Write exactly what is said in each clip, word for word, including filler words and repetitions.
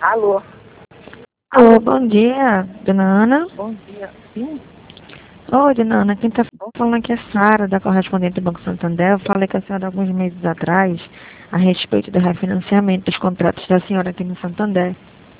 Alô? Alô, bom dia, dona Ana. Bom dia. Sim? Oi, dona Ana, quem está falando aqui é Sara, da correspondente do Banco Santander. Eu falei com a senhora alguns meses atrás a respeito do refinanciamento dos contratos da senhora aqui no Santander.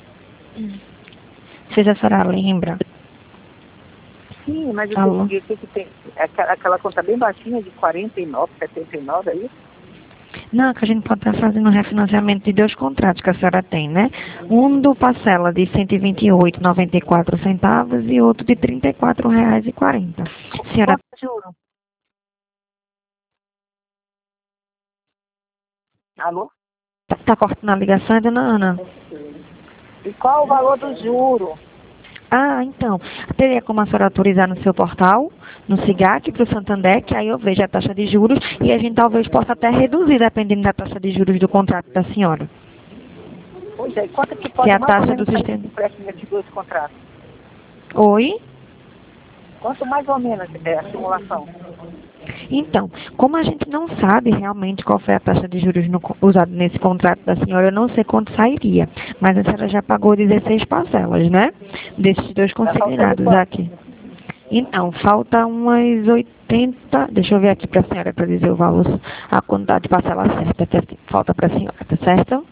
Não sei se a senhora lembra. Sim, mas o Alô? que, que, que tem? Aquela, aquela conta bem baixinha de quarenta e nove, setenta e nove aí? Não, que a gente pode estar fazendo um refinanciamento de dois contratos que a senhora tem, né? Um do parcela de cento e vinte e oito reais e noventa e quatro centavos e outro de trinta e quatro reais e quarenta centavos. Senhora, Quanto juro? Alô? está cortando a ligação, dona Ana? E qual o valor do juro? Ah, então, teria como a senhora autorizar no seu portal, no SIGAC, para o Santander, que aí eu vejo a taxa de juros e a gente talvez possa até reduzir, dependendo da taxa de juros do contrato da senhora. Pois é, quanto que Que pode é a mais ou taxa do menos sair de sistema. empréstimo de dois contratos? Oi? Quanto mais ou menos é a simulação? Então, como a gente não sabe realmente qual foi a taxa de juros no, usada nesse contrato da senhora, eu não sei quanto sairia. Mas a senhora já pagou dezesseis parcelas, né? Desses dois Tá faltando consignados quanto? aqui. Então, falta umas oitenta. Deixa eu ver aqui para a senhora para dizer o valor, a quantidade de parcela certa que falta para a senhora, tá certo?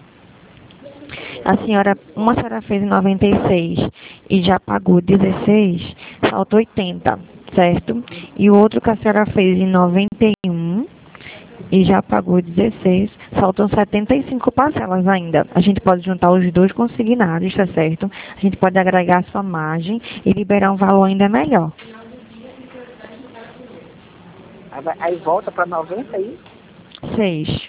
A senhora, uma senhora fez em noventa e seis e já pagou dezesseis, falta oitenta, certo? E o outro que a senhora fez em noventa e um e já pagou dezesseis, faltam setenta e cinco parcelas ainda. A gente pode juntar os dois consignados, tá certo? A gente pode agregar a sua margem e liberar um valor ainda melhor. Aí, vai- aí volta para noventa aí? seis,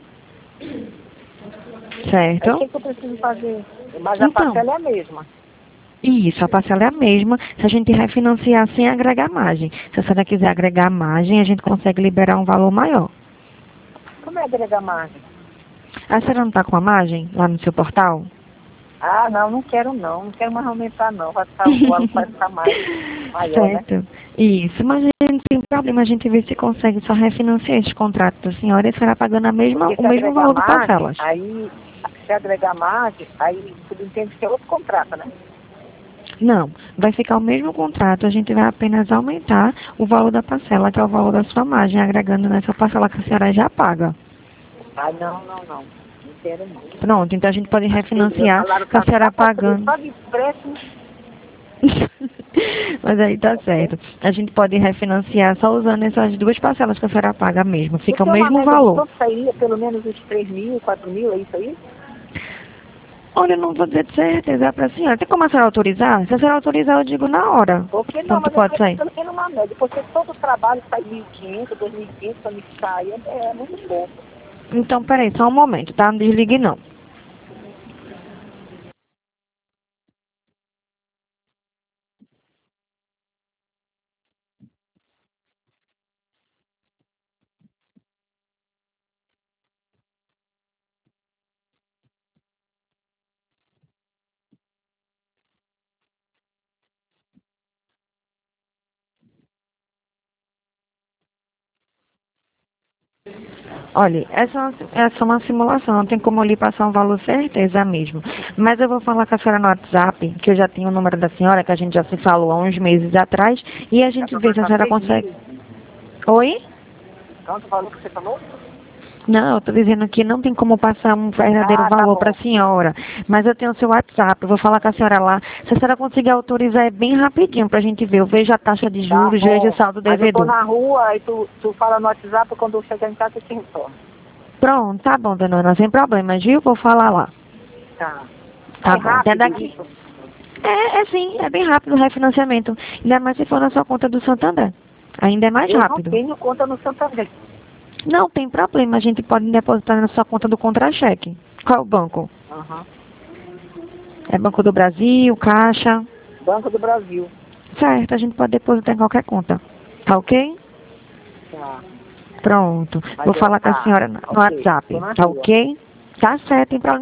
Aí o certo? que, que eu preciso fazer? Mas a Então, parcela é a mesma. isso, a parcela é a mesma se a gente refinanciar sem agregar margem. Se a senhora quiser agregar margem, a gente consegue liberar um valor maior. Como é agregar margem? A senhora não está com a margem lá no seu portal? Ah, não, não quero não. Não quero mais aumentar não. Vai ficar, o valor vai ficar mais, maior, né? Certo. Isso, mas a gente tem problema, a gente vê se consegue só refinanciar esses contratos da senhora e a senhora pagando a mesma, Porque o se mesmo agregar valor de margem, parcelas. aí, se agregar margem, aí tudo entende que é outro contrato, né? Não, vai ficar o mesmo contrato, a gente vai apenas aumentar o valor da parcela, que é o valor da sua margem, agregando nessa parcela que a senhora já paga. Ah, não, não, não. Não quero não. Pronto, então a gente pode Meu, meu refinanciar salário com a tá senhora só para fazer pagando. só de empréstimo. Mas aí tá certo. A gente pode refinanciar só usando essas duas parcelas que a senhora paga mesmo. Não Fica o tem uma mesmo média de valor. quanto sairia, pelo menos uns três mil, quatro mil, é isso aí? Olha, eu não vou dizer de certeza pra senhora. Tem como a senhora autorizar? Se a senhora autorizar, eu digo na hora. Porque não, Quanto mas eu pode quero sair? pelo menos uma média, porque todo o trabalho sai mil e quinhentos, dois mil e quinhentos para me sair, é, é muito pouco. Então, peraí, só um momento, tá? Não desligue não. Olha, essa é uma, essa é uma simulação, não tem como eu lhe passar um valor certeza mesmo. Mas eu vou falar com a senhora no WhatsApp, que eu já tenho o número da senhora, que a gente já se falou há uns meses atrás, e a Dá gente para vê se a passar senhora três consegue. mil. Oi? Quanto valor que você falou? Não, eu tô dizendo que não tem como passar um verdadeiro Ah, tá valor para a bom. senhora. Mas eu tenho o seu WhatsApp, eu vou falar com a senhora lá. Se a senhora conseguir autorizar, é bem rapidinho pra gente ver. Eu vejo a taxa de Tá juros, vejo o bom. saldo Mas eu tô devedor. na rua, aí tu, tu fala no WhatsApp, quando eu chegar em casa eu te retorno. Pronto, tá bom, dona Ana, sem problemas, viu? Vou falar lá. Tá. Tá É bom, até rápido daqui. isso? É, é sim, é bem rápido o refinanciamento. Ainda mais se for na sua conta do Santander. Ainda é mais Eu não rápido. tenho conta no Santander. Não tem problema, a gente pode depositar na sua conta do contra-cheque. Qual é o banco? Aham. É Banco do Brasil, Caixa? Banco do Brasil. Certo, a gente pode depositar em qualquer conta. Tá ok? Tá. Pronto. Mas Vou é, falar com a tá. senhora no Ok. Tô WhatsApp. na Tá rua. ok? Tá certo, tem problema.